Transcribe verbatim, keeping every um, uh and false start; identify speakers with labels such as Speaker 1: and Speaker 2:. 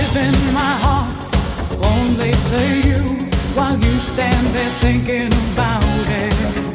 Speaker 1: giving my heart only to you while you stand there thinking about it.